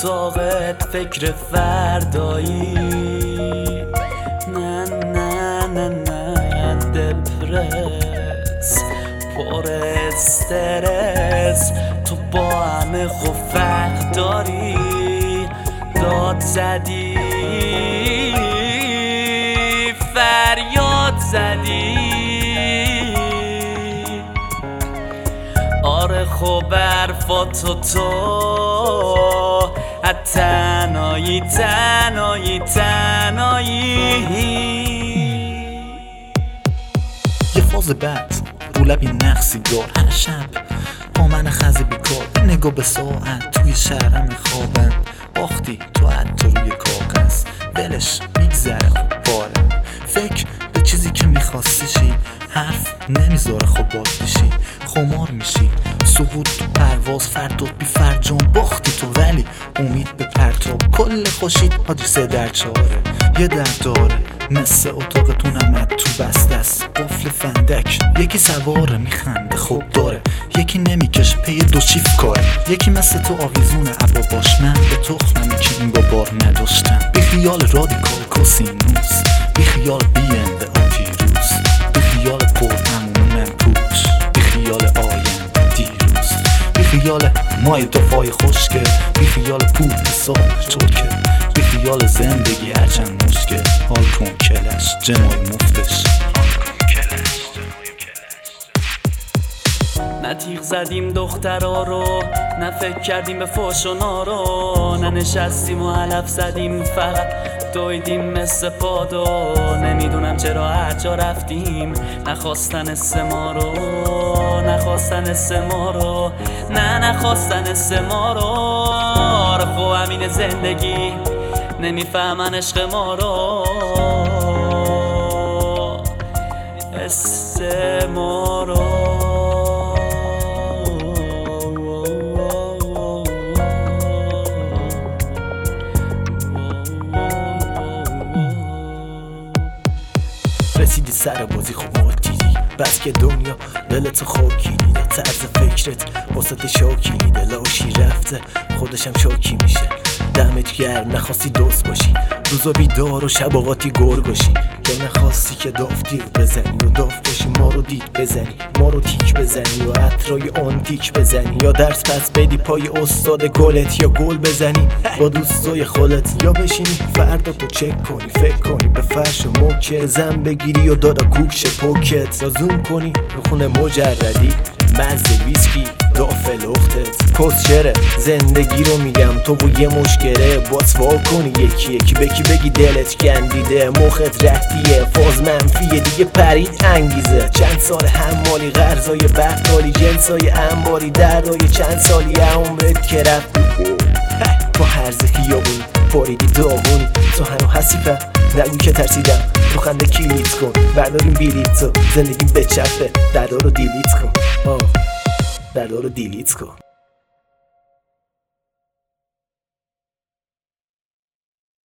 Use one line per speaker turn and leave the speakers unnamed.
اتاقت فکر فردایی، نه نه نه نه دپرس پر استرس، تو با همه خوب فرق داری، داد زدی فریاد زدی، آره خوب حرفاتو تو تنهایی تنهایی تنهایی.
یه فاز بعد رو لب این نقصی دار، هر شب با من خزی بیکار، نگاه به ساعت توی شهرم خوابم، باختی تو حتی روی کاغذ، دلش میگذره خوب باره، فکر به چیزی که میخواستیشی، حرف نمیذاره خوب باد بشی، خمار میشی سقوط تو پرواز، فرداد بی فرجام باختی تو، ولی امید به پرتاب، کل خوشید حاجی سه در چاره، یه در داره مثل اتاقتون امد تو بسته است، قفل فندک، یکی سواره میخنده خوب داره، یکی نمیکش پی دو چیف کاره، یکی مثل تو آویزون عبا باش، من به تخممی که این با بار نداشتم، بی خیال رادیکال کوسینوس، بی خیال بینده آتیروز، بی خیال پر امون پوچ، بی خیال آینده دیروز، بی خیال مای دفاعی خوشگل، بی خیال پول حساب چرکه، بی خیال زندگی هرچند مشکل، حال کن کلش جنای مفتش.
نه تیغ زدیم دخترا رو، نه فکر کردیم به فحش و نارو، نه نشستیم و علف زدیم فقط دویدیم مثل پادو، نمیدونم چرا هر جا رفتیم نخواستن اسم ما رو، نخواستن اسم ما رو، نه نخواستن اسم ما رو، آره خب همین زندگی نمیفهمن عشق ما رو، اسم ما رو.
رسیدی سر بازی خوب دیدی، بس که دنیا دلتو خاکی دیده، طرز فکرت واسه شاکی دیده، لاشی رفته خودشم شاکی میشه، دمت گرم نخواستی دوست باشی، روزا بیدار و شب آقاتی گرگاشی، که نخواستی که دافتیر بزنی و داف باشی، ما رو دید بزنی، ما رو تیک بزنی و عطرای آنتیک بزنی، یا درس پس بدی پای استاد گلت، یا گل بزنی با دوستای خالت، یا بشینی فردا تو چک کنی، فکر کنی به فرش و موکه، زن بگیری و دادا کوکش پوکت، یا زوم کنی رو خونه مجردی مزه ویسکی دافل اختت، کسچره زندگی رو میگم تو و یه مشکره، باز وا کنی یکی یکی بکی بگی دلت گندیده، مخت رفتیه فاز منفیه دیگه پرید انگیزه، چند سال حمالی غرزای بقالی، جنسای انباری دردای چند سالی عمرت که رفت با هرز خیابونی پاریدی داغونی، تو هنو حسیفم نگو که ترسیدم، تو خنده کلیت کن برداریم بیلیت تو، زندگیم بچرخه دردا رو دیلیت کن، دردا رو دیلیت کن.